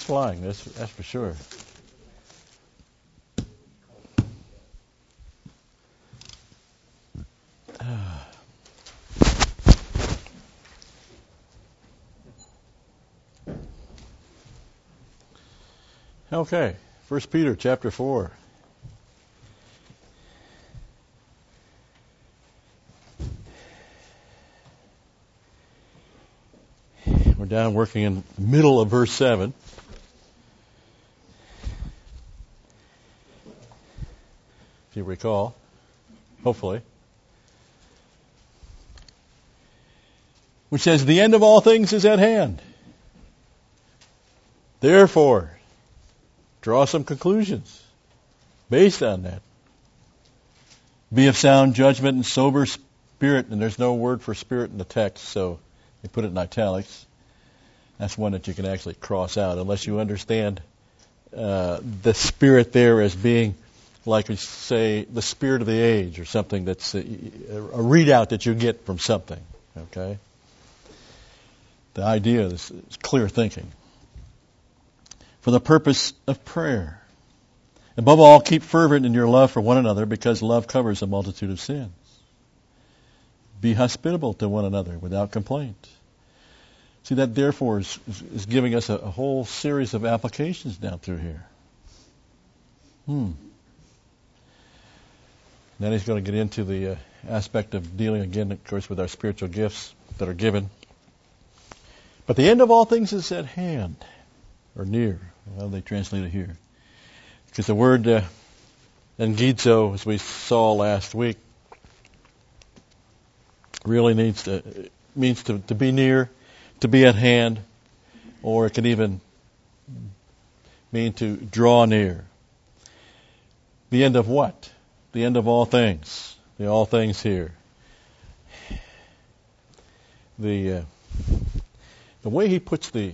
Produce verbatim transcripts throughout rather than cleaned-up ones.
flying, that's, that's for sure. Okay, First Peter chapter four. We're down working in the middle of verse seven. If you recall, hopefully. Which says, the end of all things is at hand. Therefore, draw some conclusions based on that. Be of sound judgment and sober spirit. And there's no word for spirit in the text, so they put it in italics. That's one that you can actually cross out, unless you understand uh, the spirit there as being, like we say, the spirit of the age, or something that's a, a readout that you get from something. Okay? The idea is, is clear thinking. For the purpose of prayer. Above all, keep fervent in your love for one another, because love covers a multitude of sins. Be hospitable to one another without complaint. See, that therefore is, is, is giving us a, a whole series of applications down through here. Hmm. Then he's going to get into the uh, aspect of dealing again, of course, with our spiritual gifts that are given. But the end of all things is at hand, or near. Well, they translate it here. Because the word uh, engizo, as we saw last week, really needs to, means to, to be near, to be at hand, or it can even mean to draw near. The end of what? The end of all things. The all things here. The uh, the way he puts the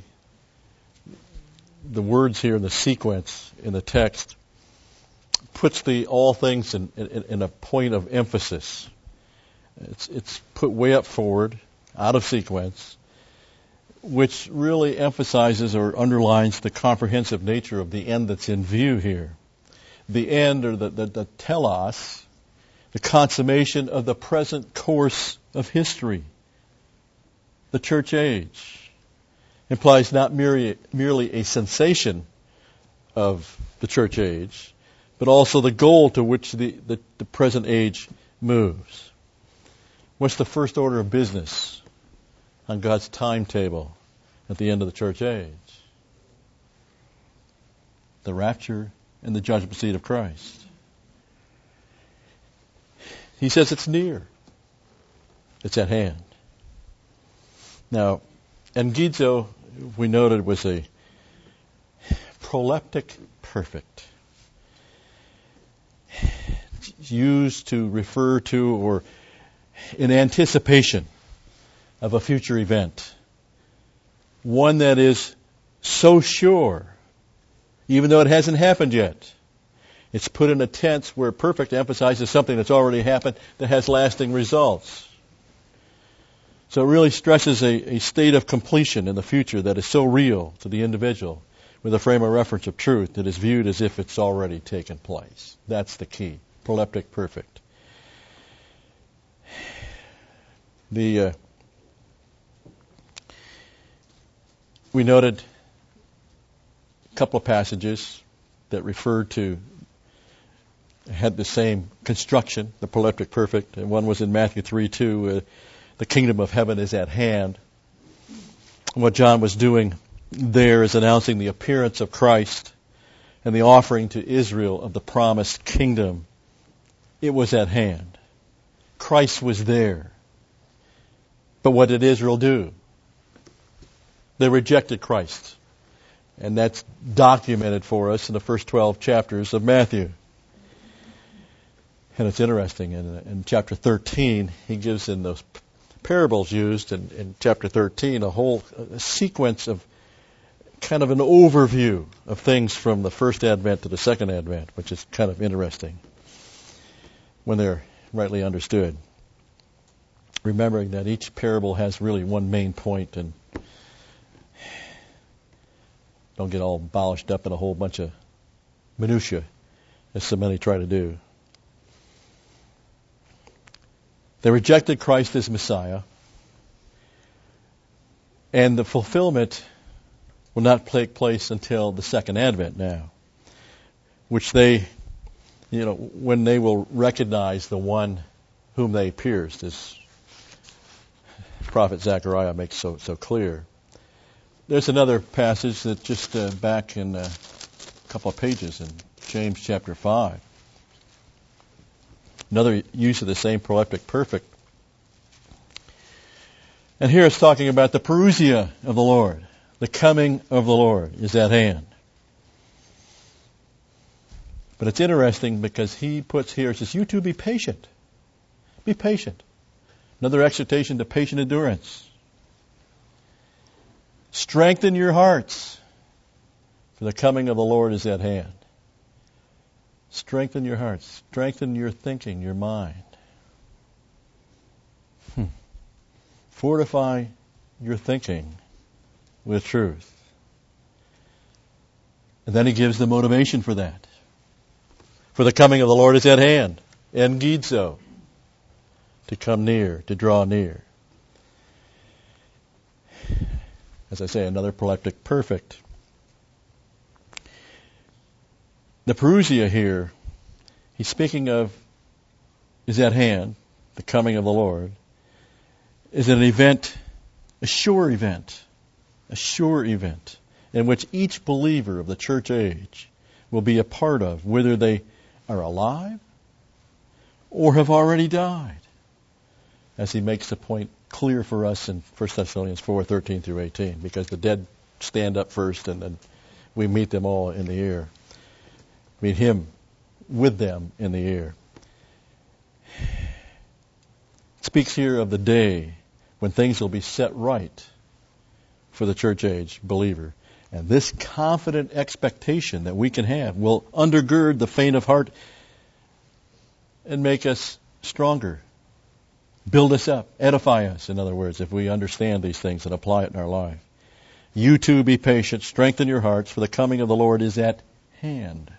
the words here in the sequence in the text puts the all things in, in, in a point of emphasis. It's it's put way up forward, out of sequence, which really emphasizes or underlines the comprehensive nature of the end that's in view here. The end, or the, the, the telos, the consummation of the present course of history. The church age implies not merely, merely a sensation of the church age, but also the goal to which the, the, the present age moves. What's the first order of business on God's timetable at the end of the church age? The rapture and the judgment seat of Christ. He says it's near. It's at hand. Now, engizo, we noted, was a proleptic perfect. It's used to refer to or in anticipation of a future event. One that is so sure, even though it hasn't happened yet. It's put in a tense where perfect emphasizes something that's already happened that has lasting results. So it really stresses a, a state of completion in the future that is so real to the individual, with a frame of reference of truth that is viewed as if it's already taken place. That's the key. Proleptic perfect. The uh, we noted a couple of passages that referred to, had the same construction, the proleptic perfect, and one was in Matthew three two, uh, the kingdom of heaven is at hand. What John was doing there is announcing the appearance of Christ and the offering to Israel of the promised kingdom. It was at hand. Christ was there. But what did Israel do? They rejected Christ. And that's documented for us in the first twelve chapters of Matthew. And it's interesting, in, in chapter thirteen, he gives in those parables used in, in chapter thirteen a whole a sequence of kind of an overview of things from the first advent to the second advent, which is kind of interesting when they're rightly understood. Remembering that each parable has really one main point, and Don't get all abolished up in a whole bunch of minutia, as so many try to do. They rejected Christ as Messiah, and the fulfillment will not take place until the second advent now, which they, you know, when they will recognize the one whom they pierced, as Prophet Zechariah makes so so clear. There's another passage that just uh, back in a couple of pages in James chapter five. Another use of the same proleptic perfect. And here it's talking about the parousia of the Lord. The coming of the Lord is at hand. But it's interesting because he puts here, it says, you too be patient. Be patient. Another exhortation to patient endurance. Strengthen your hearts, for the coming of the Lord is at hand. Strengthen your hearts. Strengthen your thinking, your mind. Hmm. Fortify your thinking with truth. And then he gives the motivation for that. For the coming of the Lord is at hand. Engizo. To come near, to draw near. As I say, another proleptic perfect. The parousia here, he's speaking of, is at hand, the coming of the Lord, is an event, a sure event, a sure event, in which each believer of the church age will be a part of, whether they are alive or have already died, as he makes the point clear for us in First Thessalonians four, thirteen through eighteen, because the dead stand up first and then we meet them all in the air. Meet him with them in the air. It speaks here of the day when things will be set right for the church age believer. And this confident expectation that we can have will undergird the faint of heart and make us stronger. Build us up, edify us, in other words, if we understand these things and apply it in our life. You too be patient, strengthen your hearts, for the coming of the Lord is at hand.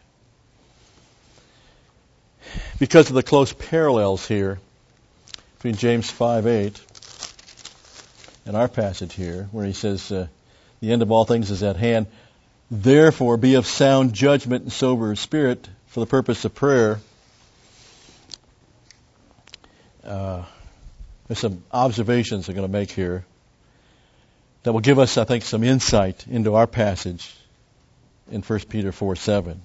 Because of the close parallels here between James five eight and our passage here, where he says, uh, the end of all things is at hand, therefore be of sound judgment and sober spirit for the purpose of prayer. Uh, there's some observations I'm going to make here that will give us, I think, some insight into our passage in First Peter four seven.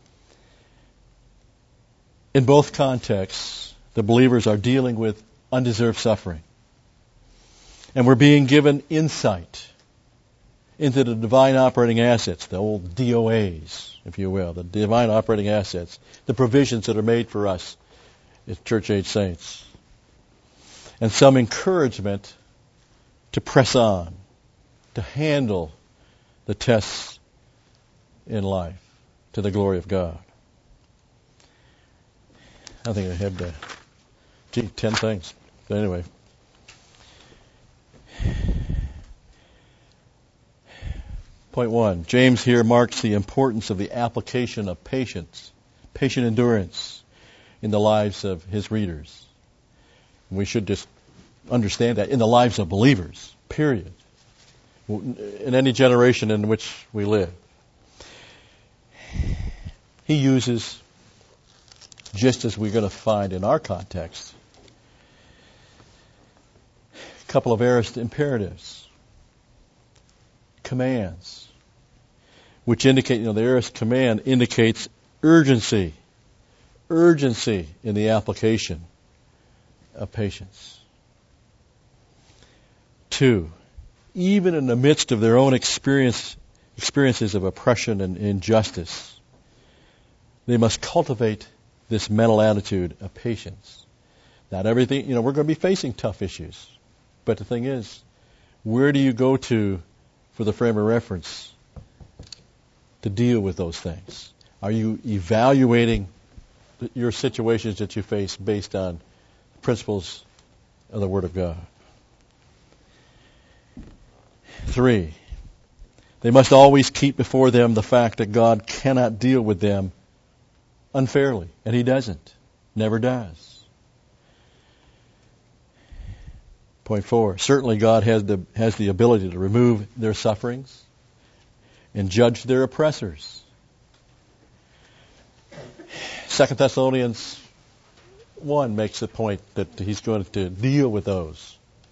In both contexts, the believers are dealing with undeserved suffering. And we're being given insight into the divine operating assets, the old D O As, if you will, the divine operating assets, the provisions that are made for us as church-age saints. And some encouragement to press on, to handle the tests in life to the glory of God. I think I had, uh, gee, ten things. But anyway. Point one. James here marks the importance of the application of patience, patient endurance in the lives of his readers. We should just understand that in the lives of believers, period. In any generation in which we live. He uses, just as we're going to find in our context, a couple of aorist imperatives, commands, which indicate, you know, the aorist command indicates urgency, urgency in the application of patience. Two, even in the midst of their own experience, experiences of oppression and injustice, they must cultivate this mental attitude of patience. Not everything, you know, we're going to be facing tough issues. But the thing is, where do you go to for the frame of reference to deal with those things? Are you evaluating your situations that you face based on principles of the Word of God? Three, They must always keep before them the fact that God cannot deal with them unfairly, and He doesn't, never does. Point four, certainly God has the, has the ability to remove their sufferings and judge their oppressors. Second Thessalonians one makes the point that He's going to deal with those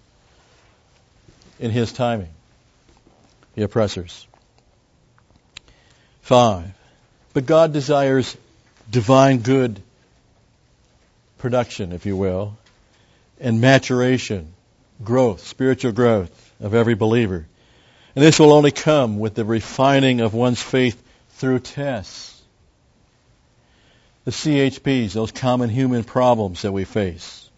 in His timing, the oppressors. Five, but God desires divine good production, if you will, and maturation, growth, spiritual growth of every believer. And this will only come with the refining of one's faith through tests. The C H Ps, those common human problems that we face,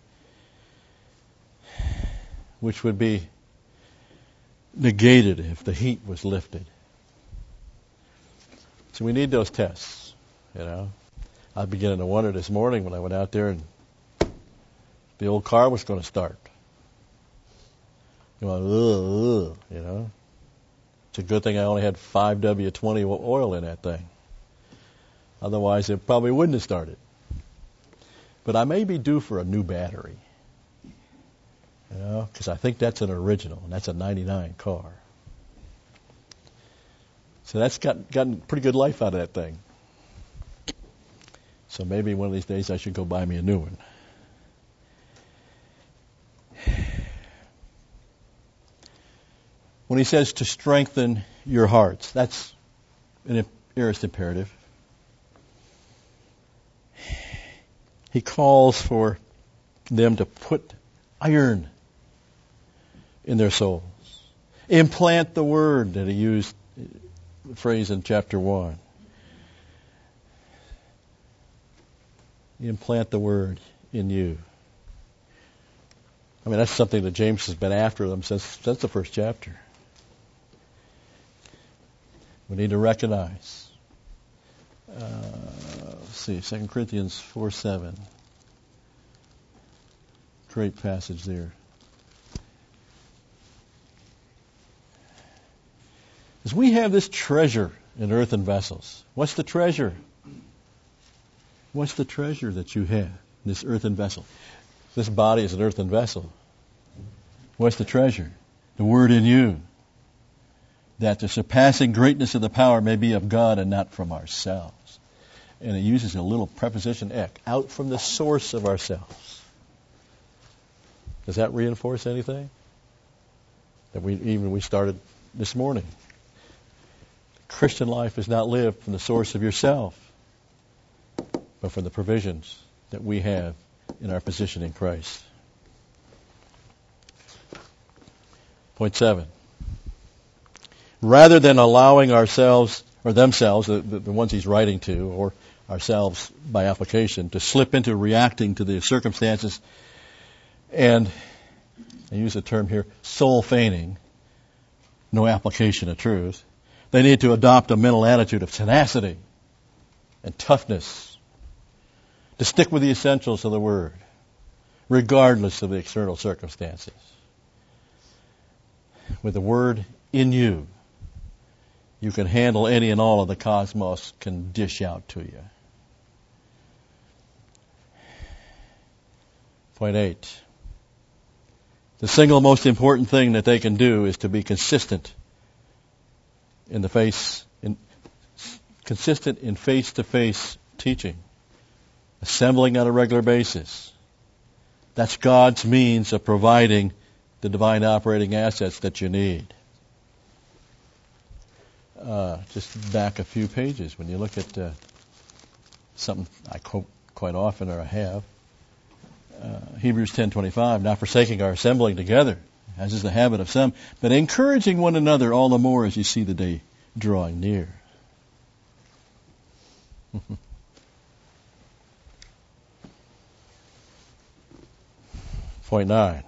which would be negated if the heat was lifted. So we need those tests, you know. I was beginning to wonder this morning when I went out there and the old car was going to start. You know, ugh, ugh, you know. It's a good thing I only had five W twenty oil in that thing. Otherwise, it probably wouldn't have started. But I may be due for a new battery. You know, because I think that's an original, and that's a ninety-nine car. So that's got, gotten pretty good life out of that thing. So maybe one of these days I should go buy me a new one. When he says to strengthen your hearts, that's an aorist imperative. He calls for them to put iron in their souls. Implant the word that he used, the phrase in chapter one. Implant the word in you. I mean, that's something that James has been after them since, since the first chapter. We need to recognize. Uh, let's see, Second Corinthians four seven. Great passage there. As we have this treasure in earthen vessels, what's the treasure? What's the treasure that you have in this earthen vessel? This body is an earthen vessel. What's the treasure? The word in you. That the surpassing greatness of the power may be of God and not from ourselves. And it uses a little preposition ek, out from the source of ourselves. Does that reinforce anything? That we even we started this morning. Christian life is not lived from the source of yourself, but from the provisions that we have in our position in Christ. Point seven. Rather than allowing ourselves, or themselves, the, the, the ones he's writing to, or ourselves by application, to slip into reacting to the circumstances and, I use the term here, soul feigning, no application of truth, they need to adopt a mental attitude of tenacity and toughness, to stick with the essentials of the Word, regardless of the external circumstances. With the Word in you, you can handle any and all of the cosmos can dish out to you. Point eight. The single most important thing that they can do is to be consistent in the face, in, consistent in face-to-face teaching, assembling on a regular basis. That's God's means of providing the divine operating assets that you need. Uh, just back a few pages, when you look at uh, something I quote quite often, or I have, uh, Hebrews ten twenty-five, not forsaking our assembling together, as is the habit of some, but encouraging one another all the more as you see the day drawing near. Point nine.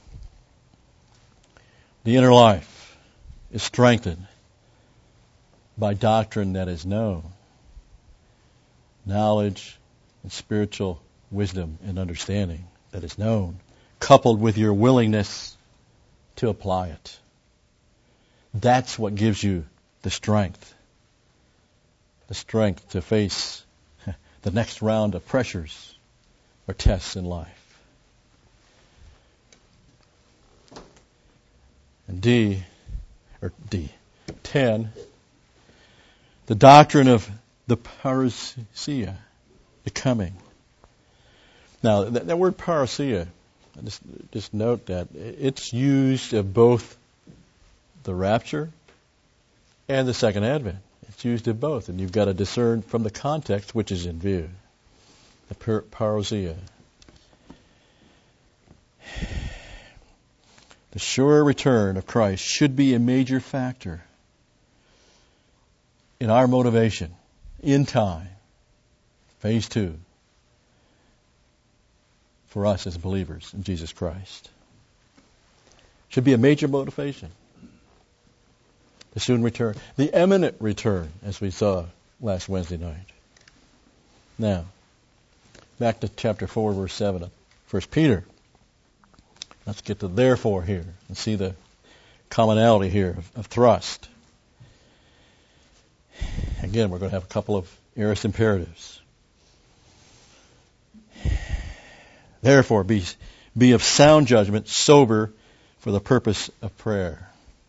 The inner life is strengthened by doctrine that is known, knowledge and spiritual wisdom and understanding that is known, coupled with your willingness to apply it. That's what gives you the strength, the strength to face the next round of pressures or tests in life. And D, or D, ten, the doctrine of the parousia, the coming. Now, that, that word parousia, just, just note that it's used of both the rapture and the second advent. It's used of both, and you've got to discern from the context which is in view. The par- parousia. The sure return of Christ should be a major factor in our motivation in time, phase two, for us as believers in Jesus Christ. Should be a major motivation. The soon return, the imminent return, as we saw last Wednesday night. Now, back to chapter four, verse seven of First Peter. Let's get to therefore here and see the commonality here of, of thrust. Again, we're going to have a couple of aorist imperatives. Therefore, be, be of sound judgment, sober for the purpose of prayer.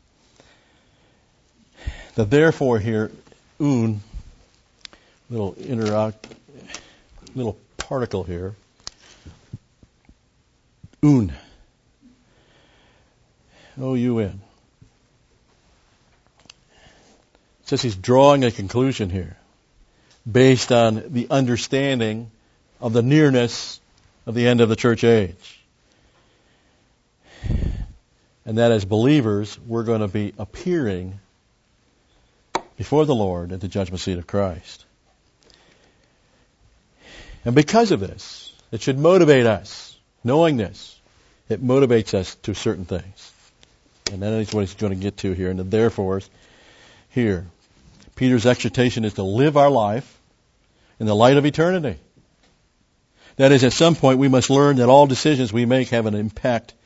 The therefore here, un, little interact, little particle here, un, O U N. It says he's drawing a conclusion here based on the understanding of the nearness of the end of the church age. And that as believers, we're going to be appearing before the Lord at the judgment seat of Christ. And because of this, it should motivate us. Knowing this, it motivates us to certain things. And that is what he's going to get to here. And the therefore here. Peter's exhortation is to live our life in the light of eternity. That is, at some point we must learn that all decisions we make have an impact.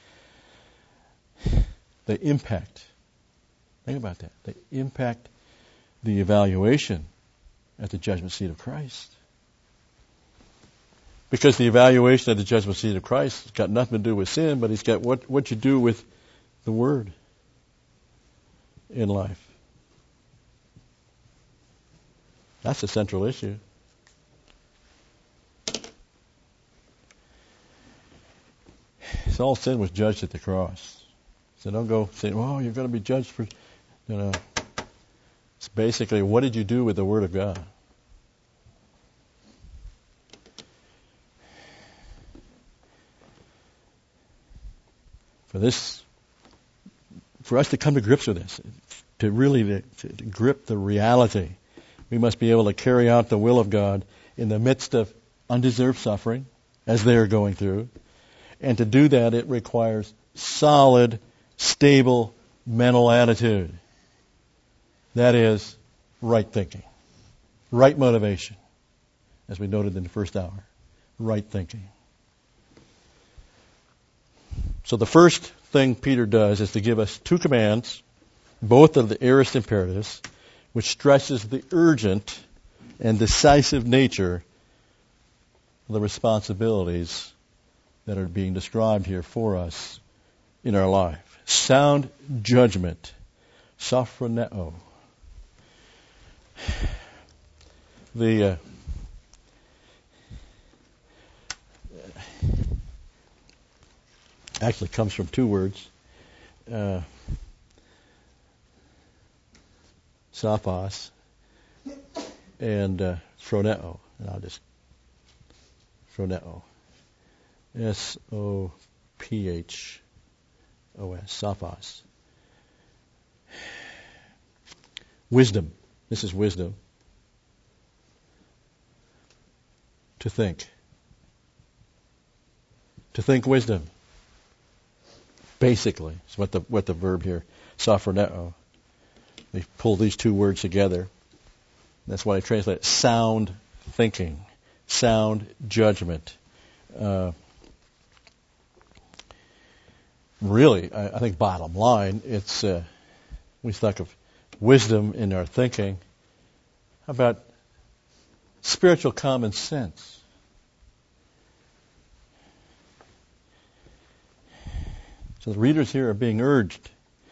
They impact. Think about that. They impact the evaluation at the judgment seat of Christ. Because the evaluation at the judgment seat of Christ has got nothing to do with sin, but it's got what, what you do with the Word in life. That's the central issue. So all sin was judged at the cross. So don't go saying, "Oh, you're going to be judged for," you know. It's basically, what did you do with the Word of God? For this, for us to come to grips with this, to really to, to grip the reality, we must be able to carry out the will of God in the midst of undeserved suffering, as they are going through. And to do that, it requires solid, stable mental attitude. That is, right thinking, right motivation, as we noted in the first hour. Right thinking. So the first thing Peter does is to give us two commands, both of the aorist imperatives, which stresses the urgent and decisive nature of the responsibilities that are being described here for us in our life. Sound judgment, sophroneo. The uh, actually comes from two words, uh, sophos and uh, phroneo. And I'll just phroneo, S O P H O S, sophos. Wisdom. This is wisdom. To think. To think wisdom. Basically, is what the what the verb here, sophroneo. They pull these two words together. That's why I translate it, sound thinking, sound judgment. Uh, really, I, I think bottom line, it's uh, we talk of wisdom in our thinking. How about spiritual common sense? So the readers here are being urged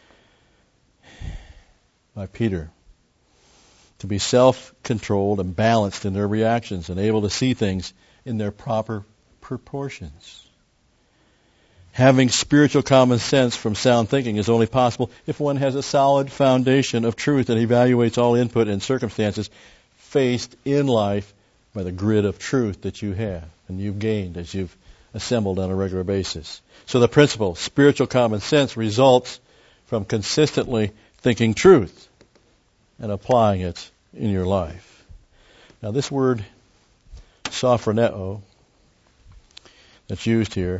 by Peter to be self-controlled and balanced in their reactions and able to see things in their proper proportions. Having spiritual common sense from sound thinking is only possible if one has a solid foundation of truth and evaluates all input and circumstances faced in life by the grid of truth that you have and you've gained as you've assembled on a regular basis. So the principle, spiritual common sense, results from consistently thinking truth and applying it in your life. Now this word, sophroneo, that's used here,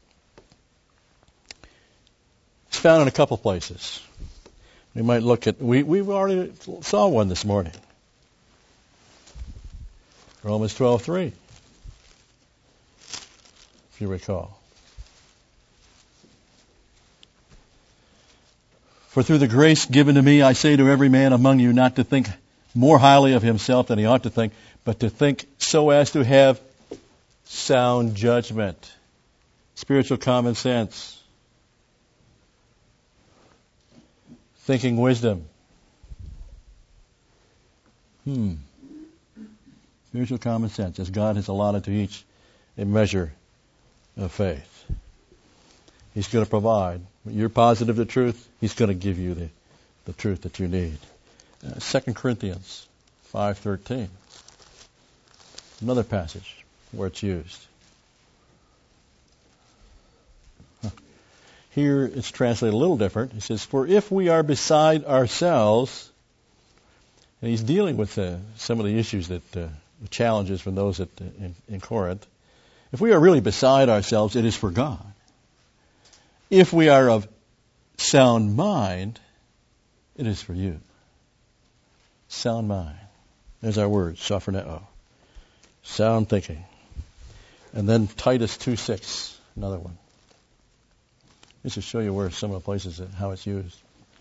it's found in a couple places. We might look at, we, we've already saw one this morning. Romans twelve three, if you recall. For through the grace given to me, I say to every man among you not to think more highly of himself than he ought to think, but to think so as to have sound judgment, spiritual common sense, thinking wisdom. Hmm. Spiritual common sense, as God has allotted to each a measure of faith. He's going to provide. When you're positive of the truth, He's going to give you the, the truth that you need. Uh, Second Corinthians five thirteen. Another passage where it's used. Here it's translated a little different. He says, for if we are beside ourselves, and he's dealing with uh, some of the issues that, uh, the challenges from those at, uh, in, in Corinth. If we are really beside ourselves, it is for God. If we are of sound mind, it is for you. Sound mind. There's our word, sophroneo. Sound thinking. And then Titus two six, another one. This will show you where some of the places, that, how it's used.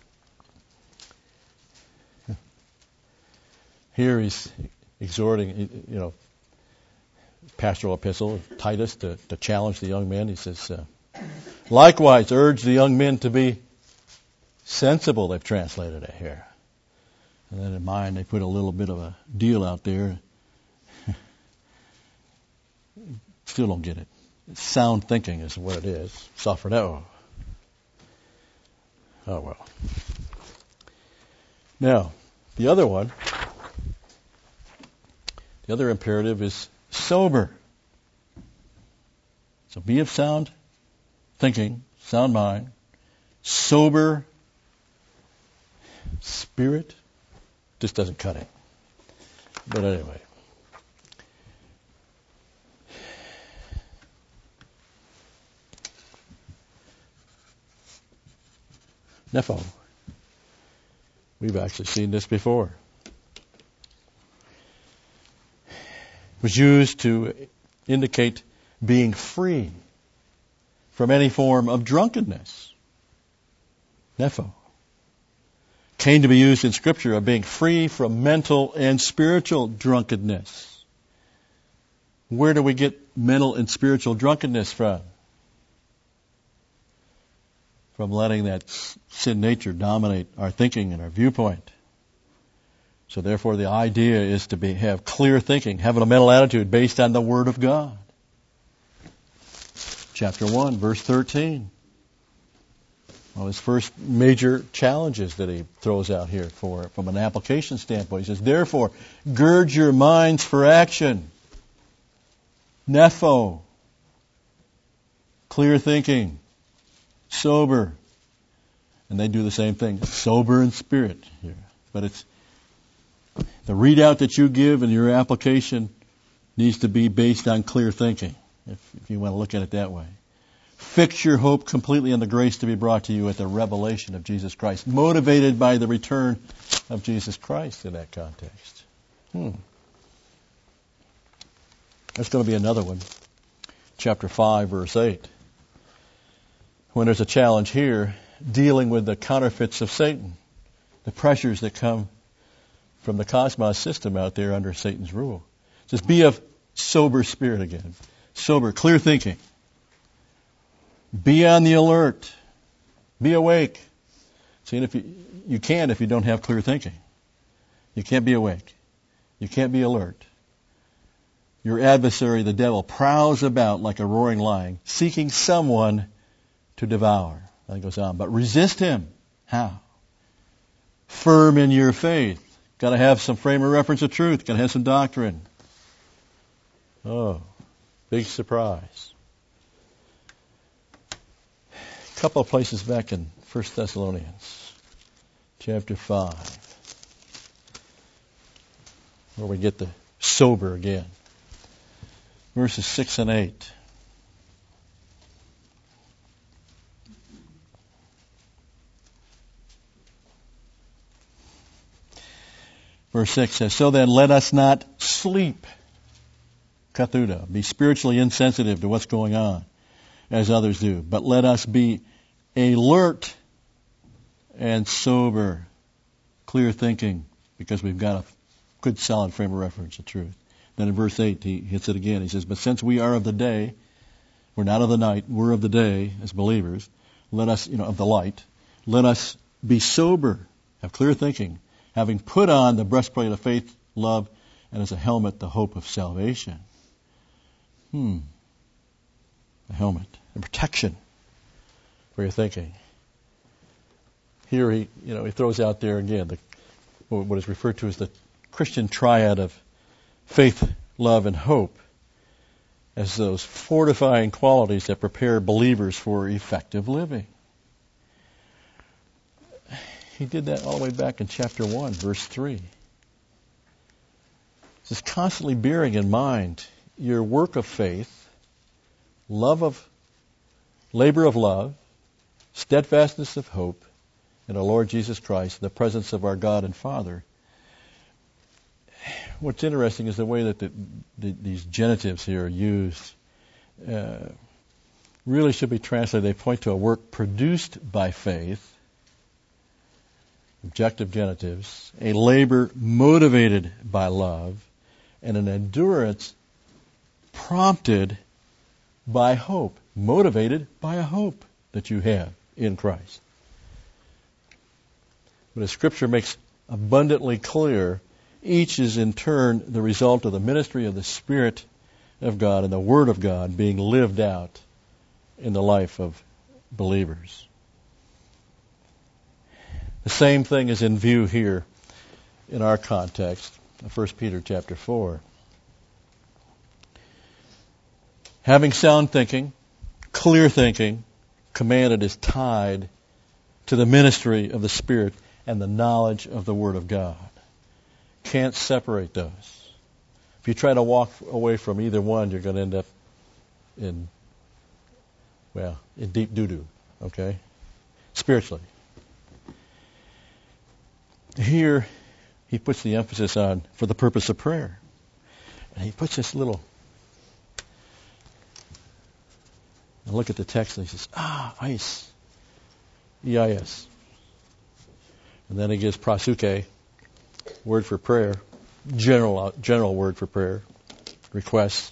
Here he's exhorting, you know, pastoral epistle, Titus, to, to challenge the young men. He says, uh, likewise, urge the young men to be sensible, they've translated it here. And then in mine, they put a little bit of a deal out there. Still don't get it. Sound thinking is what it is. Sophroneo. Oh, well. Now, the other one, the other imperative is sober. So be of sound thinking, sound mind, sober spirit. Just doesn't cut it. But anyway. Nepho. We've actually seen this before. It was used to indicate being free from any form of drunkenness. Nepho. Came to be used in Scripture of being free from mental and spiritual drunkenness. Where do we get mental and spiritual drunkenness from? From letting that sin nature dominate our thinking and our viewpoint. So therefore the idea is to be have clear thinking, having a mental attitude based on the Word of God. Chapter one, verse thirteen. One of his first major challenges that he throws out here for from an application standpoint. He says, therefore, gird your minds for action. Nepho. Clear thinking. Sober. And they do the same thing. Sober in spirit here. But it's the readout that you give in your application needs to be based on clear thinking, if, if you want to look at it that way. Fix your hope completely on the grace to be brought to you at the revelation of Jesus Christ, motivated by the return of Jesus Christ in that context. Hmm. There's going to be another one. Chapter five, verse eight. When there's a challenge here dealing with the counterfeits of Satan. the pressures that come from the cosmos system out there under Satan's rule. It says, be of sober spirit again. Sober, clear thinking. Be on the alert. Be awake. See, if you, you can't if you don't have clear thinking. You can't be awake. You can't be alert. Your adversary, the devil, prowls about like a roaring lion, seeking someone to devour. And it goes on. But resist him. How? Firm in your faith. Got to have some frame of reference of truth. Got to have some doctrine. Oh, big surprise. A couple of places back in First Thessalonians, chapter five, where we get the sober again. Verses six and eight. Verse six says, so then let us not sleep, kathuda, be spiritually insensitive to what's going on, as others do, but let us be alert and sober, clear thinking, because we've got a good solid frame of reference of truth. Then in verse eight, he hits it again. He says, but since we are of the day, we're not of the night, we're of the day as believers, let us, you know, of the light, let us be sober, have clear thinking, having put on the breastplate of faith, love, and as a helmet, the hope of salvation. Hmm. A helmet, a protection for your thinking. Here he, you know, he throws out there again the, what is referred to as the Christian triad of faith, love, and hope as those fortifying qualities that prepare believers for effective living. He did that all the way back in chapter one, verse three. Just constantly bearing in mind your work of faith, love of, labor of love, steadfastness of hope in our Lord Jesus Christ, the presence of our God and Father. What's interesting is the way that the, the, these genitives here are used. Uh, really should be translated. They point to a work produced by faith, objective genitives, a labor motivated by love, and an endurance prompted by hope, motivated by a hope that you have in Christ. But as Scripture makes abundantly clear, each is in turn the result of the ministry of the Spirit of God and the Word of God being lived out in the life of believers. The same thing is in view here in our context, First Peter chapter four. Having sound thinking, clear thinking, commanded is tied to the ministry of the Spirit and the knowledge of the Word of God. Can't separate those. If you try to walk away from either one, you're going to end up in, well, in deep doo-doo, okay? Spiritually. Here, he puts the emphasis on for the purpose of prayer. And he puts this little, and look at the text and he says, ah, ice. E I S. And then he gives prasuke, word for prayer, general general word for prayer, requests.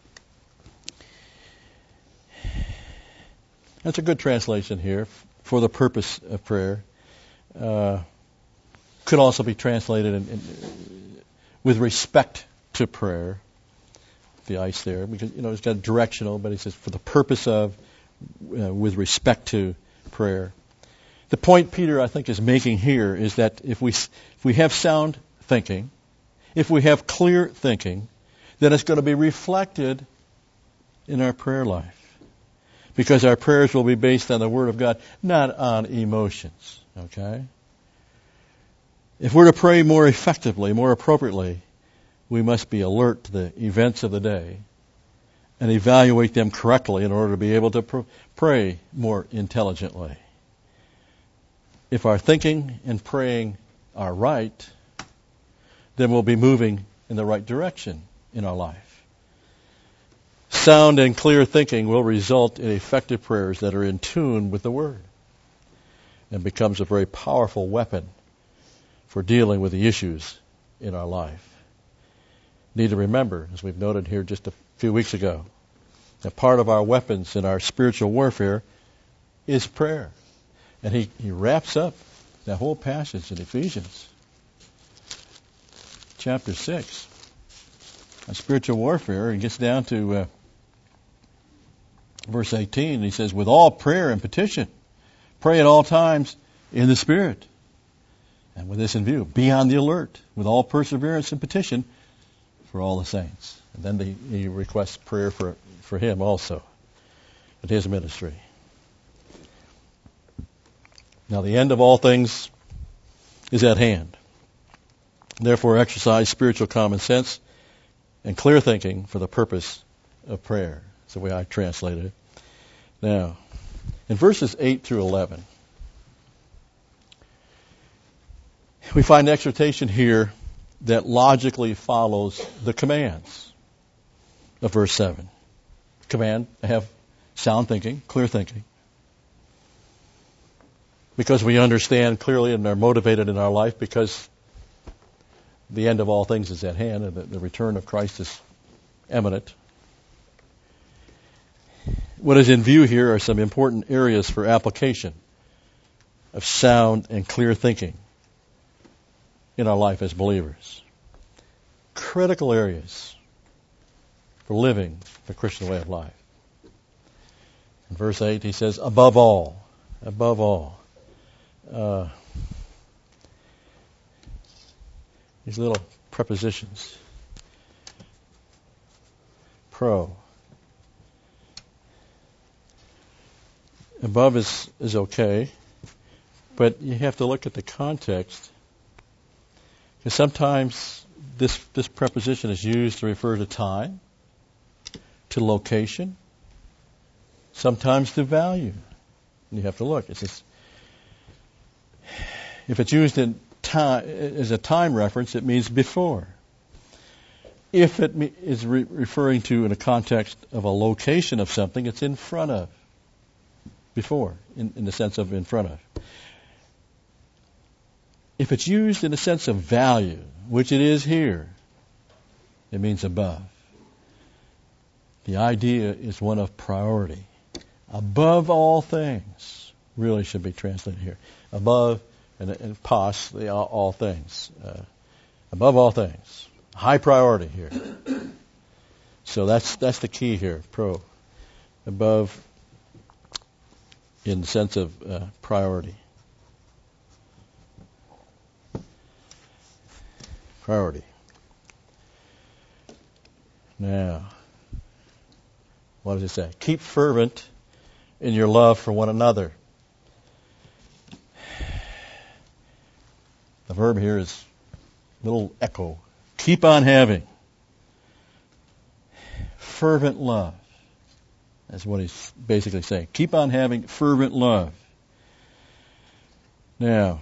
That's a good translation here, for the purpose of prayer. Uh, could also be translated in, in, with respect to prayer, the ice there, because, you know, it's got directional, but he says for the purpose of, uh, with respect to prayer. The point Peter, I think, is making here is that if we if we have sound thinking, if we have clear thinking, then it's going to be reflected in our prayer life. Because our prayers will be based on the Word of God, not on emotions. Okay? If we're to pray more effectively, more appropriately, we must be alert to the events of the day and evaluate them correctly in order to be able to pr- pray more intelligently. If our thinking and praying are right, then we'll be moving in the right direction in our life. Sound and clear thinking will result in effective prayers that are in tune with the Word and becomes a very powerful weapon for dealing with the issues in our life. Need to remember, as we've noted here just a few weeks ago, that part of our weapons in our spiritual warfare is prayer. And he, he wraps up that whole passage in Ephesians chapter six on spiritual warfare, and gets down to uh, verse eighteen. He says, with all prayer and petition, pray at all times in the Spirit. And with this in view, be on the alert with all perseverance and petition for all the saints. And then the, he requests prayer for, for him also, at his ministry. Now the end of all things is at hand. Therefore exercise spiritual common sense and clear thinking for the purpose of prayer. That's the way I translated it. Now, in verses eight through eleven, we find exhortation here that logically follows the commands of verse seven. Command to have sound thinking, clear thinking. Because we understand clearly and are motivated in our life because the end of all things is at hand and the, the return of Christ is imminent. What is in view here are some important areas for application of sound and clear thinking in our life as believers. Critical areas for living the Christian way of life. In verse eight, he says, above all, above all. Uh, these little prepositions. Pro. Above is, is okay, but you have to look at the context. Because sometimes this this preposition is used to refer to time, to location, sometimes to value. And you have to look. It's just, if it's used in time as a time reference, it means before. If it me, is re- referring to in a context of a location of something, it's in front of. Before, in, in the sense of in front of. If it's used in the sense of value, which it is here, it means above. The idea is one of priority. Above all things, really should be translated here. Above and, and pos, the all, all things. Uh, above all things. High priority here. So that's that's the key here, pro. Above in the sense of uh, priority. Priority. Now, what does it say? Keep fervent in your love for one another. The verb here is a little echo. Keep on having fervent love. That's what he's basically saying. Keep on having fervent love. Now,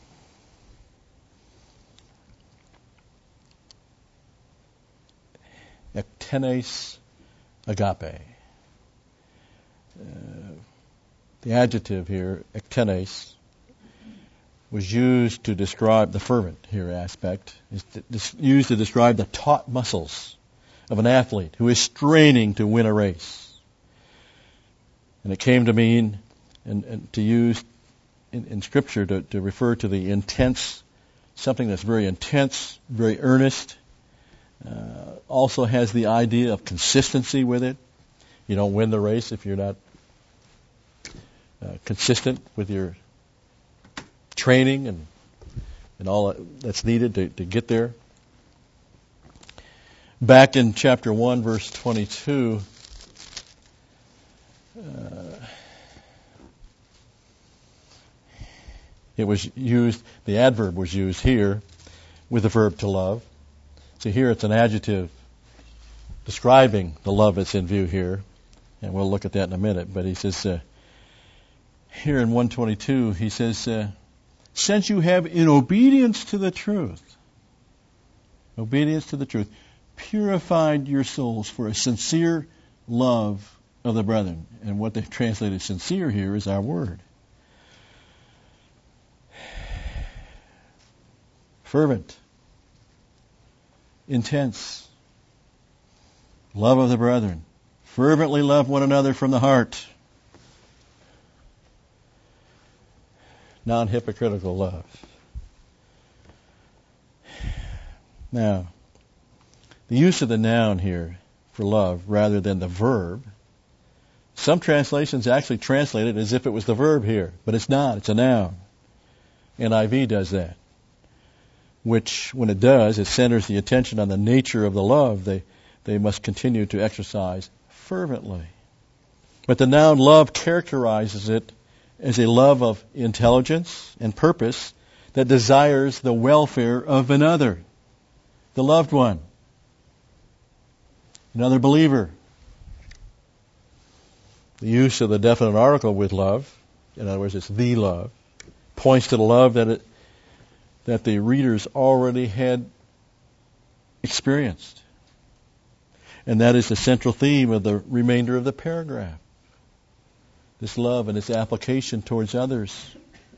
ektenes agape. Uh, the adjective here, ektenes, was used to describe the fervent here aspect. Is used to describe the taut muscles of an athlete who is straining to win a race. And it came to mean, and, and to use in, in Scripture to, to refer to the intense, something that's very intense, very earnest. Uh, also has the idea of consistency with it. You don't win the race if you're not uh, consistent with your training and and all that's needed to, to get there. Back in chapter one, verse twenty-two, Uh, it was used, the adverb was used here with the verb to love. So here it's an adjective describing the love that's in view here, and we'll look at that in a minute. But he says, uh, here in one twenty-two, he says, uh, since you have in obedience to the truth, obedience to the truth, purified your souls for a sincere love of the brethren. And what they've translated sincere here is our word. fervent, intense love of the brethren. Fervently love one another from the heart. Non-hypocritical love. Now, the use of the noun here for love rather than the verb, some translations actually translate it as if it was the verb here, but it's not. It's a noun. N I V does that, which, when it does, it centers the attention on the nature of the love they, they must continue to exercise fervently. But the noun love characterizes it as a love of intelligence and purpose that desires the welfare of another, the loved one, another believer. The use of the definite article with love, in other words, it's the love, points to the love that it, that the readers already had experienced. And that is the central theme of the remainder of the paragraph. This love and its application towards others,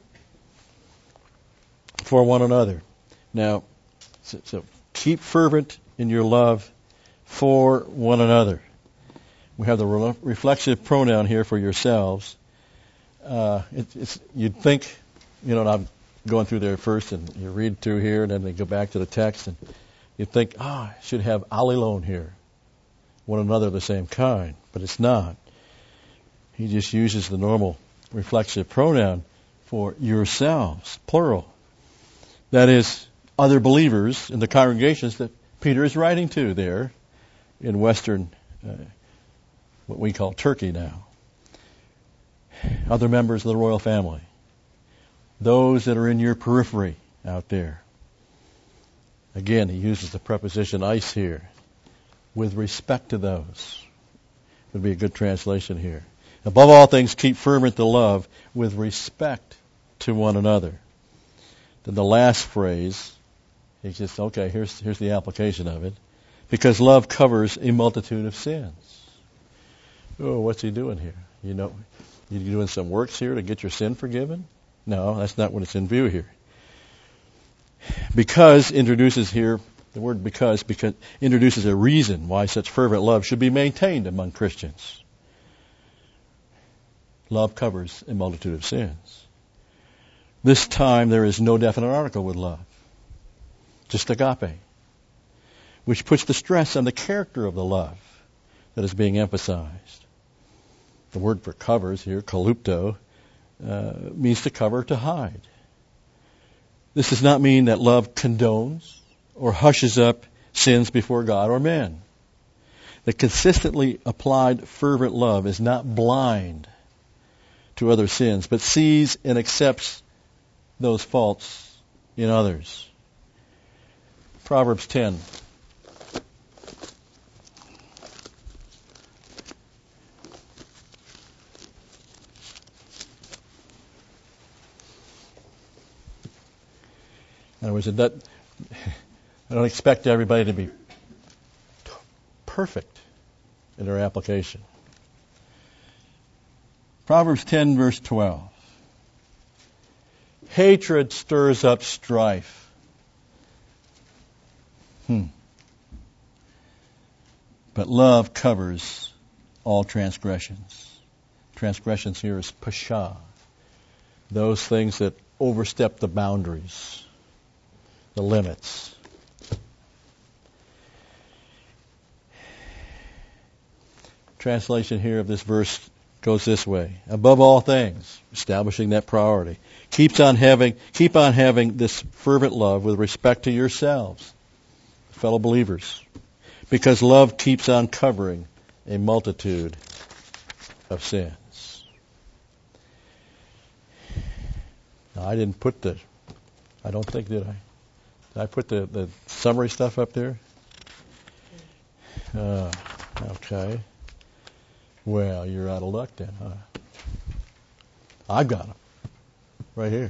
for one another. Now, so, so keep fervent in your love for one another. We have the re- reflexive pronoun here for yourselves. Uh, it, it's, you'd think, you know, I'm going through there first, and you read through here, and then they go back to the text, and you'd think, ah, oh, I should have allelone here, one another of the same kind, but it's not. He just uses the normal reflexive pronoun for yourselves, plural. That is, other believers in the congregations that Peter is writing to there in Western, uh, what we call Turkey now. Other members of the royal family. Those that are in your periphery out there. Again, he uses the preposition eis here. With respect to those. Would be a good translation here. Above all things, keep fervent the love with respect to one another. Then the last phrase, he just, okay, here's here's the application of it. Because love covers a multitude of sins. Oh, what's he doing here? You know, you doing some works here to get your sin forgiven? No, that's not what it's in view here. Because introduces here, the word because, because introduces a reason why such fervent love should be maintained among Christians. Love covers a multitude of sins. This time there is no definite article with love. Just agape. Which puts the stress on the character of the love that is being emphasized. The word for covers here, kalupto, uh, means to cover, to hide. This does not mean that love condones or hushes up sins before God or men. The consistently applied fervent love is not blind to other sins, but sees and accepts those faults in others. Proverbs ten. In other words, it doesn't, I don't expect everybody to be perfect in their application. Proverbs ten, verse twelve. Hatred stirs up strife. Hmm. But love covers all transgressions. Transgressions here is pasha. Those things that overstep the boundaries, the limits. Translation here of this verse goes this way. Above all things, establishing that priority. Keeps on having, keep on having this fervent love with respect to yourselves, fellow believers. Because love keeps on covering a multitude of sins. Now, I didn't put the, I don't think, did I? Did I put the, the summary stuff up there? Uh, okay. Well, you're out of luck then, huh? I've got them. Right here.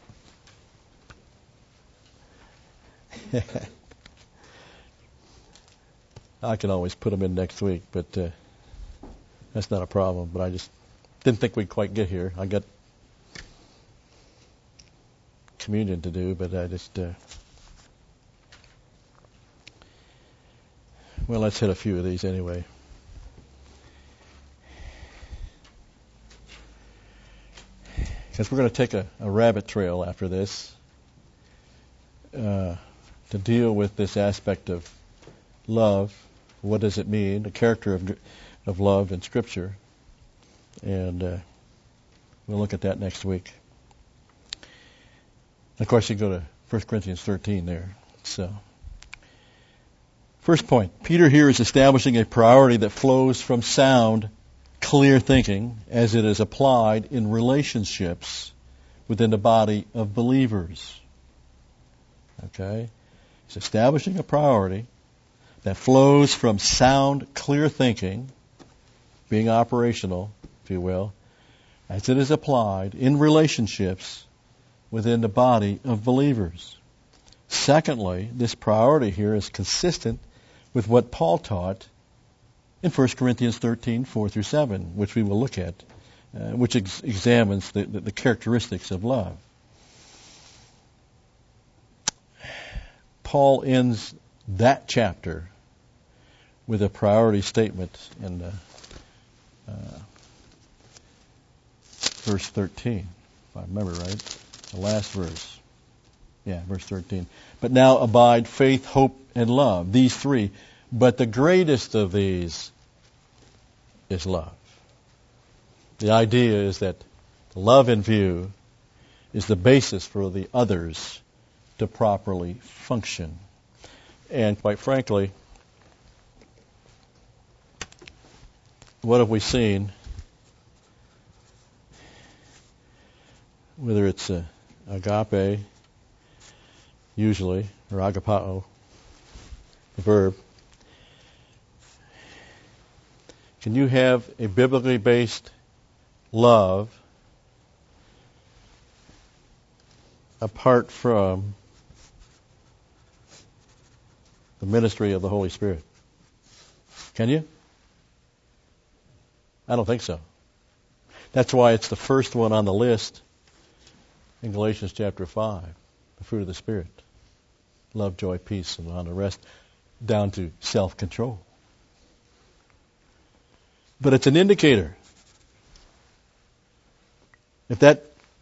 I can always put them in next week, but uh, that's not a problem. But I just didn't think we'd quite get here. I got communion to do, but I just uh, Well, let's hit a few of these anyway. Because we're going to take a, a rabbit trail after this uh, to deal with this aspect of love. What does it mean? The character of of love in Scripture. And uh, we'll look at that next week. Of course, you go to First Corinthians thirteen there. So, first point, Peter here is establishing a priority that flows from sound, clear thinking as it is applied in relationships within the body of believers. Okay? He's establishing a priority that flows from sound, clear thinking, being operational, if you will, as it is applied in relationships within the body of believers. Secondly, this priority here is consistent with what Paul taught in First Corinthians thirteen, four through seven, which we will look at, uh, which ex- examines the, the, the characteristics of love. Paul ends that chapter with a priority statement in the, uh, verse thirteen, if I remember right, the last verse. Yeah, verse thirteen. But now abide faith, hope, and love, these three. But the greatest of these is love. The idea is that love in view is the basis for the others to properly function. And quite frankly, what have we seen? Whether it's uh, agape, usually, or agapao, the verb. Can you have a biblically based love apart from the ministry of the Holy Spirit? Can you? I don't think so. That's why it's the first one on the list in Galatians chapter five, the fruit of the Spirit. Love, joy, peace, and on the rest, down to self-control. But it's an indicator. If that,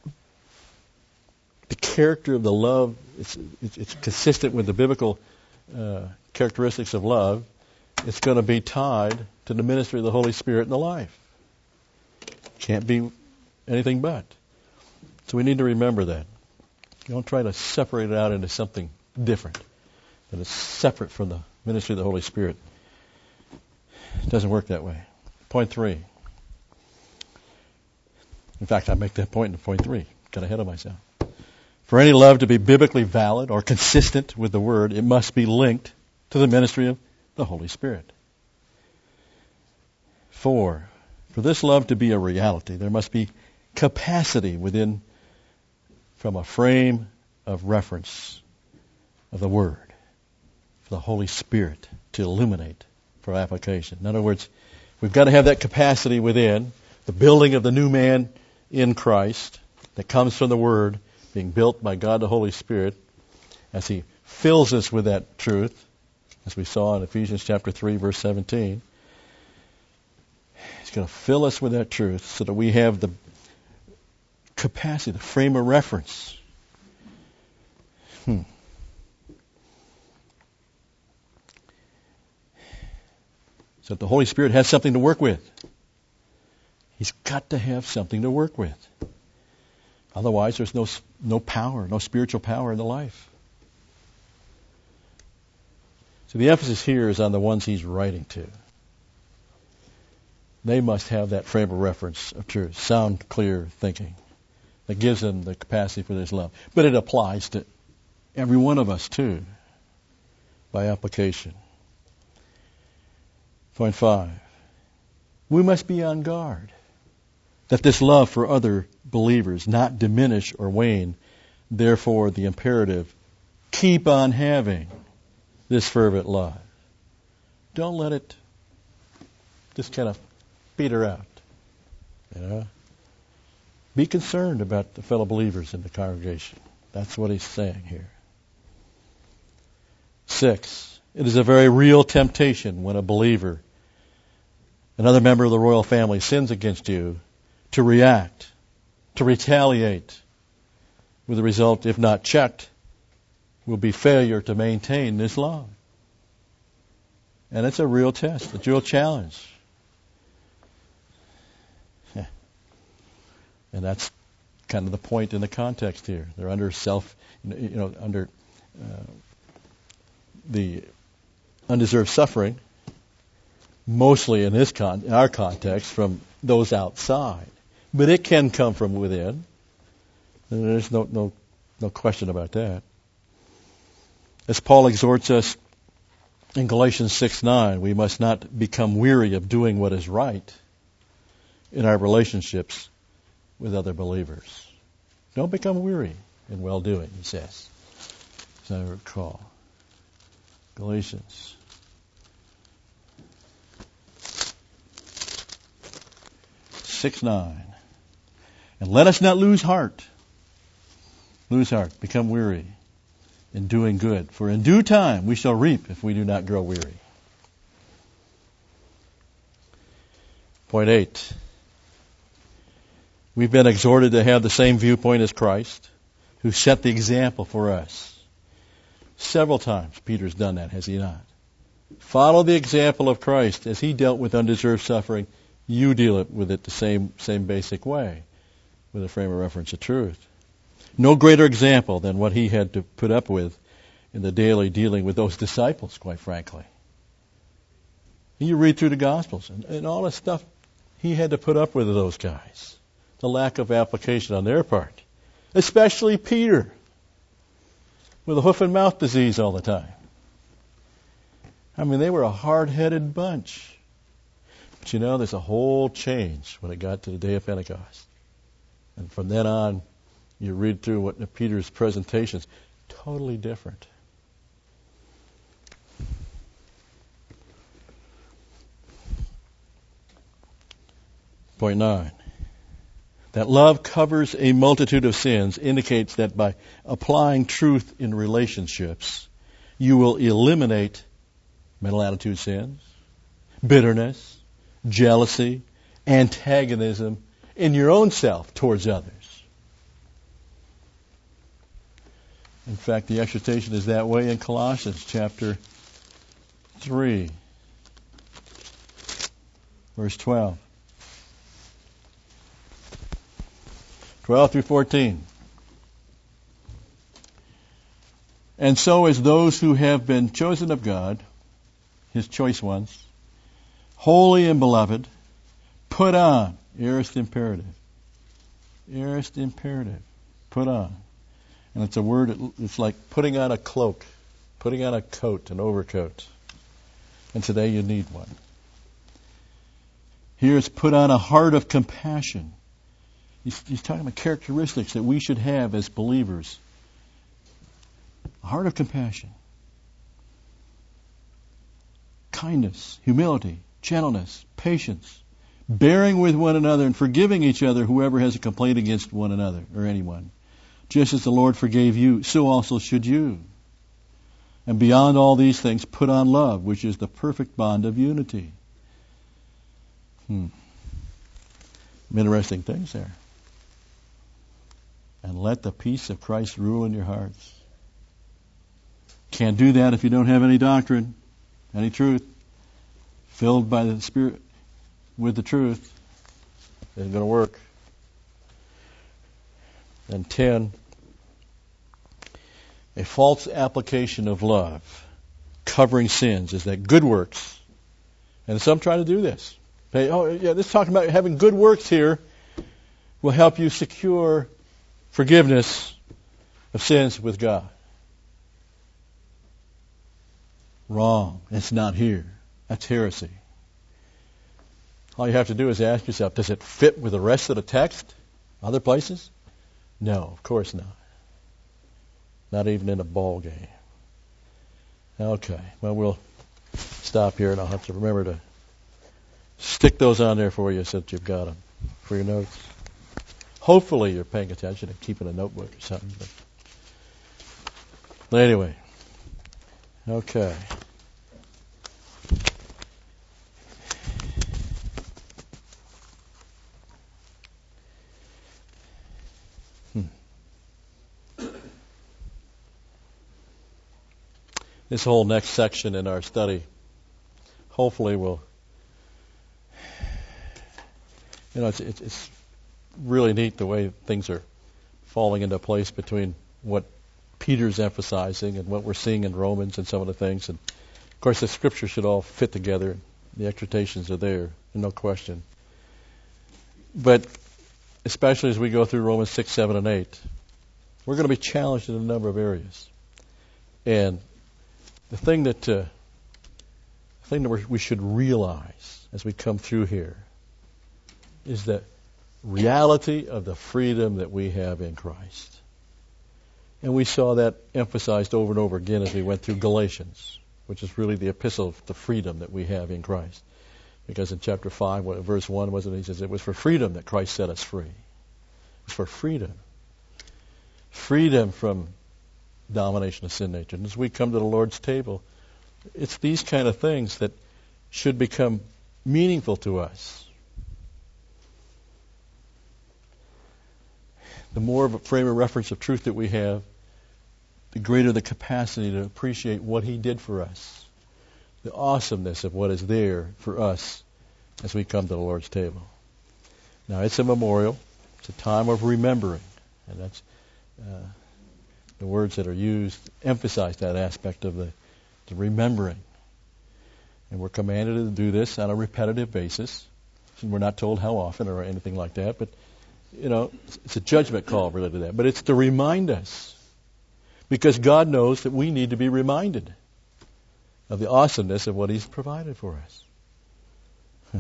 the character of the love, it's, it's, it's consistent with the biblical uh, characteristics of love, it's going to be tied to the ministry of the Holy Spirit in the life. Can't be anything but. So we need to remember that. Don't try to separate it out into something different, that is separate from the ministry of the Holy Spirit. It doesn't work that way. Point three. In fact, I make that point in point three. Got ahead of myself. For any love to be biblically valid or consistent with the Word, it must be linked to the ministry of the Holy Spirit. Four. For this love to be a reality, there must be capacity within, from a frame of reference of the Word, for the Holy Spirit to illuminate for application. In other words, we've got to have that capacity within, the building of the new man in Christ that comes from the Word, being built by God the Holy Spirit, as He fills us with that truth, as we saw in Ephesians chapter three, verse seventeen. He's going to fill us with that truth so that we have the capacity, the frame of reference. Hmm. So that the Holy Spirit has something to work with. He's got to have something to work with. Otherwise, there's no no power, no spiritual power in the life. So the emphasis here is on the ones he's writing to. They must have that frame of reference of truth, sound, clear thinking that gives them the capacity for this love. But it applies to every one of us too, by application. Point five. We must be on guard that this love for other believers not diminish or wane. Therefore, the imperative, keep on having this fervent love. Don't let it just kind of peter out. You know? Be concerned about the fellow believers in the congregation. That's what he's saying here. Six, It is a very real temptation when a believer, another member of the royal family, sins against you, to react, to retaliate, with the result, if not checked, will be failure to maintain this love. And it's a real test, a real challenge. And that's kind of the point in the context here. They're under self, you know, under uh, the undeserved suffering, mostly in this con- in our context, from those outside. But it can come from within. And there's no no no question about that. As Paul exhorts us in Galatians six nine, we must not become weary of doing what is right in our relationships with other believers. Don't become weary in well-doing, he says, as I recall. Galatians six nine. And let us not lose heart. Lose heart. Become weary in doing good. For in due time we shall reap if we do not grow weary. Point eight. We've been exhorted to have the same viewpoint as Christ, who set the example for us. Several times Peter's done that, has he not? Follow the example of Christ. As he dealt with undeserved suffering, you deal it with it the same same basic way, with a frame of reference of truth. No greater example than what he had to put up with in the daily dealing with those disciples, quite frankly. You read through the Gospels, and, and all the stuff he had to put up with those guys. The lack of application on their part. Especially Peter, with a hoof and mouth disease all the time. I mean, they were a hard-headed bunch. But you know, there's a whole change when it got to the day of Pentecost. And from then on, you read through what Peter's presentations, totally different. Point nine. That love covers a multitude of sins indicates that by applying truth in relationships, you will eliminate mental attitude sins, bitterness, jealousy, antagonism in your own self towards others. In fact, the exhortation is that way in Colossians chapter three, verse twelve. twelve through fourteen. And so as those who have been chosen of God, his choice ones, holy and beloved, put on, aorist imperative, aorist imperative, put on. And it's a word, it's like putting on a cloak, putting on a coat, an overcoat. And today you need one. Here it's put on a heart of compassion. He's, he's talking about characteristics that we should have as believers. A heart of compassion. Kindness, humility, gentleness, patience, bearing with one another and forgiving each other whoever has a complaint against one another or anyone. Just as the Lord forgave you, so also should you. And beyond all these things, put on love, which is the perfect bond of unity. Hmm. Some interesting things there. And let the peace of Christ rule in your hearts. Can't do that if you don't have any doctrine, any truth. Filled by the Spirit with the truth. Isn't going to work. And ten, a false application of love, covering sins, is that good works, and some try to do this. They, oh, yeah, this is talking about having good works here will help you secure forgiveness of sins with God. Wrong. It's not here. That's heresy. All you have to do is ask yourself, does it fit with the rest of the text? Other places? No, of course not. Not even in a ball game. Okay, well, we'll stop here, and I'll have to remember to stick those on there for you so that you've got them for your notes. Hopefully you're paying attention and keeping a notebook or something. But, but anyway, okay. this whole next section in our study hopefully will, you know, it's, it's, it's really neat the way things are falling into place between what Peter's emphasizing and what we're seeing in Romans and some of the things. And of course, the scripture should all fit together. The exhortations are there, no question. But especially as we go through Romans six, seven, and eight, we're going to be challenged in a number of areas. And the thing that uh, the thing that we're, we should realize as we come through here is the reality of the freedom that we have in Christ. And we saw that emphasized over and over again as we went through Galatians, which is really the epistle of the freedom that we have in Christ. Because in chapter five, what, verse one, wasn't it? He says, it was for freedom that Christ set us free. It was for freedom. Freedom from domination of sin nature. And as we come to the Lord's table, it's these kind of things that should become meaningful to us. The more of a frame of reference of truth that we have, the greater the capacity to appreciate what He did for us, the awesomeness of what is there for us as we come to the Lord's table. Now, it's a memorial. It's a time of remembering. And that's uh, the words that are used emphasize that aspect of the, the remembering. And we're commanded to do this on a repetitive basis. And we're not told how often or anything like that, but you know, it's a judgment call related to that. But it's to remind us. Because God knows that we need to be reminded of the awesomeness of what He's provided for us. Huh.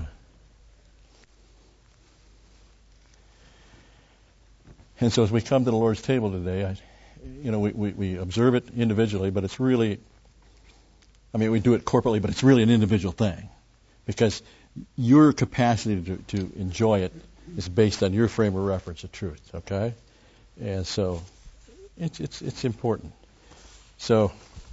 And so as we come to the Lord's table today, I, you know, we, we, we observe it individually, but it's really, I mean, we do it corporately, but it's really an individual thing. Because your capacity to, to enjoy it is based on your frame of reference of truth, okay? And so it's it's it's important. So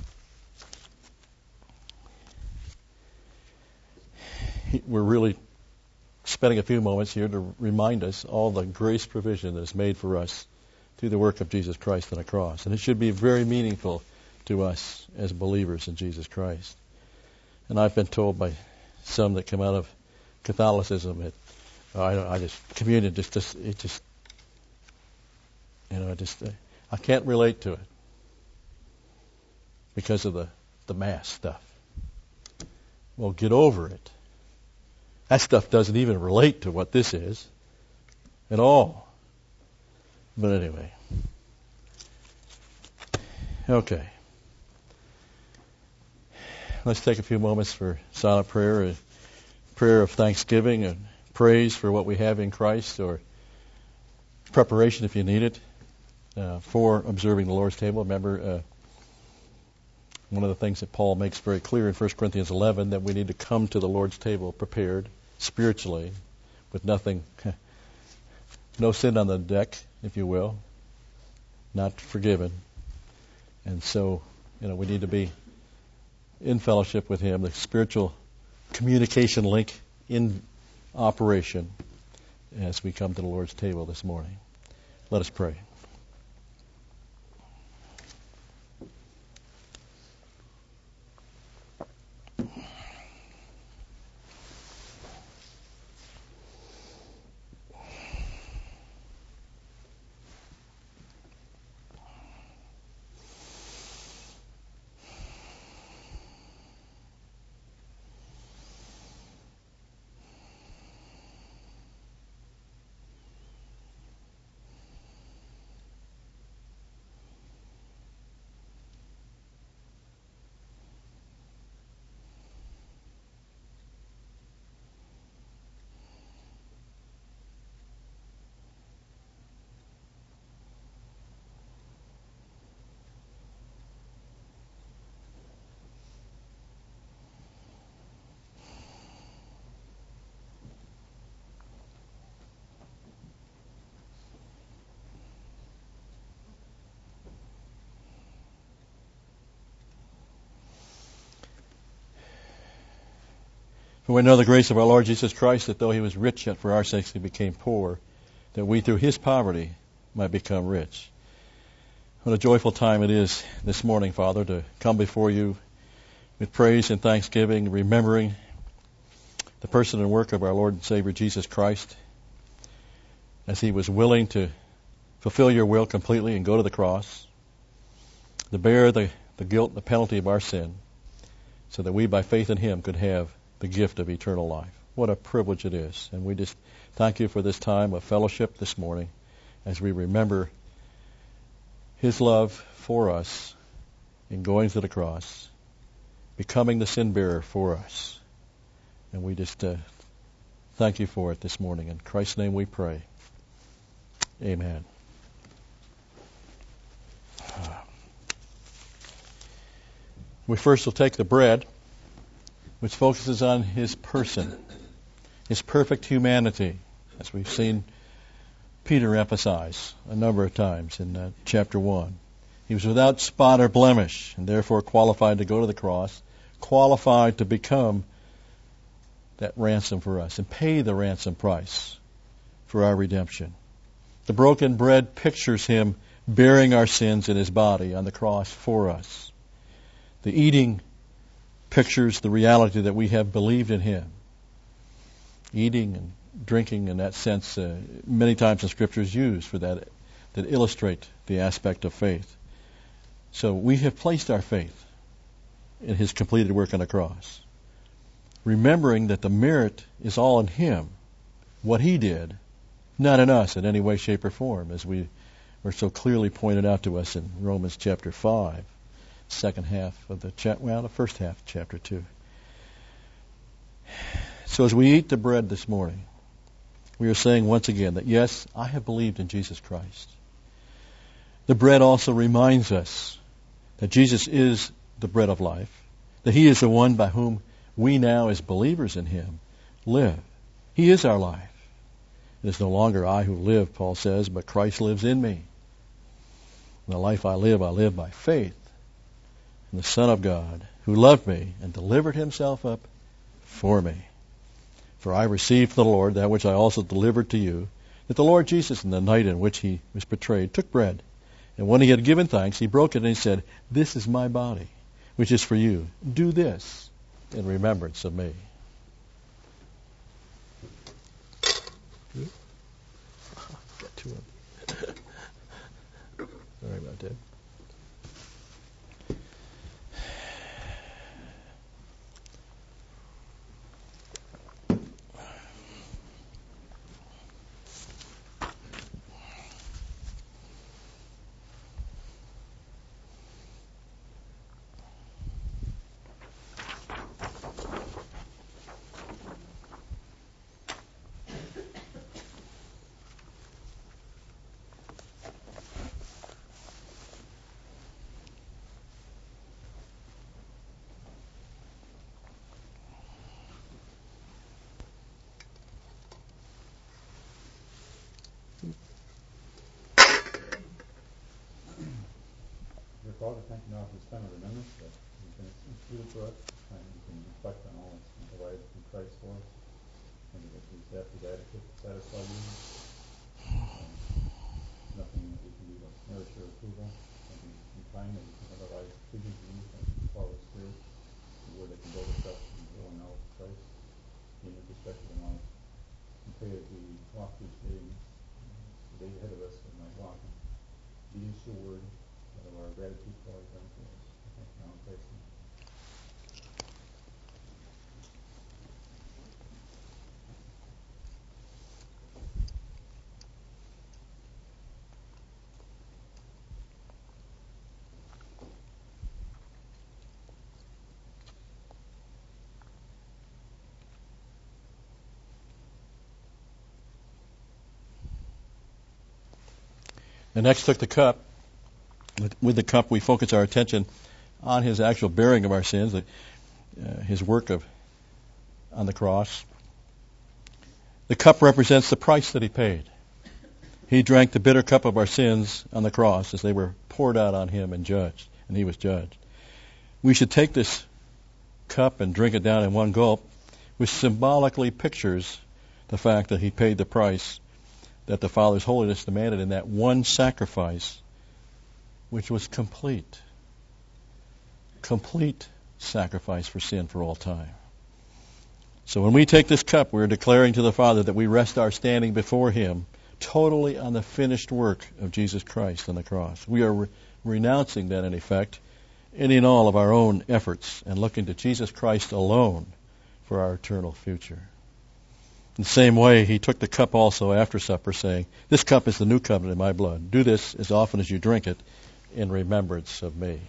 we're really spending a few moments here to remind us all the grace provision that is made for us through the work of Jesus Christ on the cross. And it should be very meaningful to us as believers in Jesus Christ. And I've been told by some that come out of Catholicism that Oh, I don't. I just communion. Just, just it just, you know, I just, uh, I can't relate to it because of the the mass stuff. Well, get over it. That stuff doesn't even relate to what this is at all. But anyway, okay. Let's take a few moments for silent prayer, a prayer of thanksgiving and praise for what we have in Christ, or preparation if you need it, uh, for observing the Lord's table. Remember, uh, one of the things that Paul makes very clear in First Corinthians eleven, that we need to come to the Lord's table prepared spiritually, with nothing, no sin on the deck, if you will, not forgiven. And so, you know, we need to be in fellowship with Him, the spiritual communication link in operation as we come to the Lord's table this morning. Let us pray. For we know the grace of our Lord Jesus Christ, that though He was rich, yet for our sakes He became poor, that we through His poverty might become rich. What a joyful time it is this morning, Father, to come before You with praise and thanksgiving, remembering the person and work of our Lord and Savior Jesus Christ, as he was willing to fulfill your will completely and go to the cross, to bear the, the guilt and the penalty of our sin, so that we, by faith in him, could have the gift of eternal life. What a privilege it is. And we just thank you for this time of fellowship this morning as we remember his love for us in going to the cross, becoming the sin bearer for us. And we just uh, thank you for it this morning. In Christ's name we pray. Amen. We first will take the bread, which focuses on his person, his perfect humanity, as we've seen Peter emphasize a number of times in uh, chapter one. He was without spot or blemish, and therefore qualified to go to the cross, qualified to become that ransom for us and pay the ransom price for our redemption. The broken bread pictures him bearing our sins in his body on the cross for us. The eating pictures the reality that we have believed in him. Eating and drinking in that sense, uh, many times in Scripture is used for that, that illustrate the aspect of faith. So we have placed our faith in his completed work on the cross, remembering that the merit is all in him, what he did, not in us in any way, shape, or form, as we were so clearly pointed out to us in Romans chapter five. Second half of the chapter, well, the first half of chapter two. So as we eat the bread this morning, we are saying once again that yes, I have believed in Jesus Christ. The bread also reminds us that Jesus is the bread of life, that he is the one by whom we now, as believers in him, live. He is our life. It is no longer I who live, Paul says, but Christ lives in me. And the life I live, I live by faith in the Son of God, who loved me and delivered himself up for me. For I received from the Lord that which I also delivered to you, that the Lord Jesus, in the night in which he was betrayed, took bread. And when he had given thanks, he broke it and he said, "This is my body, which is for you. Do this in remembrance of me." Got two of them. Sorry about that. Father, thank you now for this time of remembrance that you've been instituted for us, and we can reflect on all that's been provided through Christ for us, and that his death is adequate to satisfy you. And nothing that we can do to nourish your approval, nothing in time that we can otherwise pleasing to you, thank you, Father Spirit, the word that can build us up in the will and knowledge of Christ, in your perspective and life. We pray that we walk through this day, the day ahead of us, and might walk in obedience to your word, of our gratitude for all you've done for us. Thank you now in Christ's name. And next took the cup. With the cup, we focus our attention on his actual bearing of our sins, uh, his work of on the cross. The cup represents the price that he paid. He drank the bitter cup of our sins on the cross as they were poured out on him and judged, and he was judged. We should take this cup and drink it down in one gulp, which symbolically pictures the fact that he paid the price that the Father's holiness demanded in that one sacrifice, which was complete. Complete sacrifice for sin for all time. So when we take this cup, we're declaring to the Father that we rest our standing before Him totally on the finished work of Jesus Christ on the cross. We are re- renouncing that, in effect, any and all of our own efforts and looking to Jesus Christ alone for our eternal future. In the same way, He took the cup also after supper, saying, "This cup is the new covenant in my blood. Do this as often as you drink it in remembrance of me."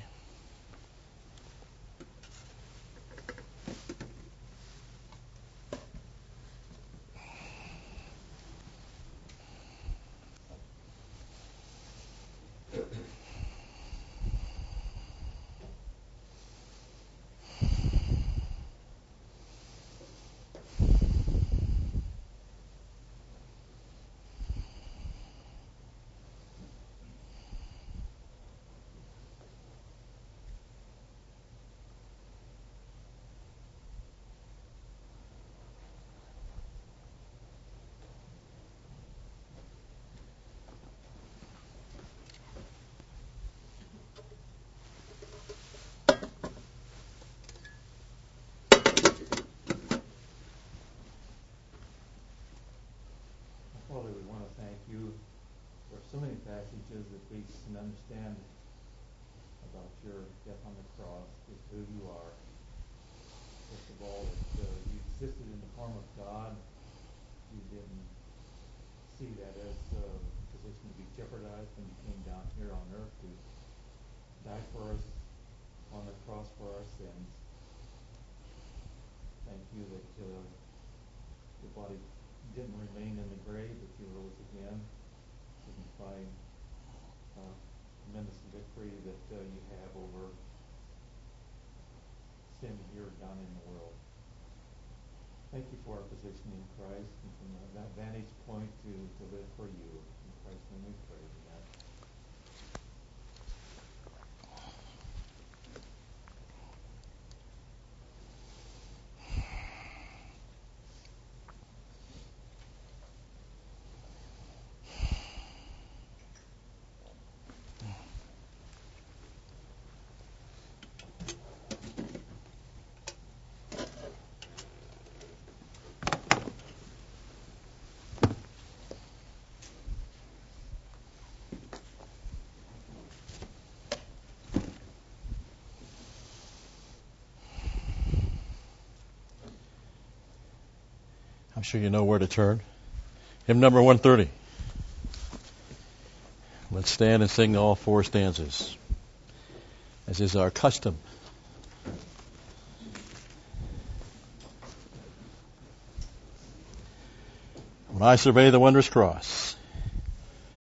Father, we want to thank you for so many passages that we can understand about your death on the cross, just who you are. First of all, that uh, you existed in the form of God. You didn't see that as a position to be jeopardized when you came down here on earth to die for us on the cross for our sins. Thank you that uh, your body didn't remain in the grave, but you rose again, signifying uh, tremendous victory that uh, you have over sin here down in the world. Thank you for our position in Christ, and from that vantage point to, to live for you. In Christ's name we pray. Amen. I'm sure you know where to turn. Hymn number one thirty. Let's stand and sing all four stanzas, as is our custom. When I survey the wondrous cross,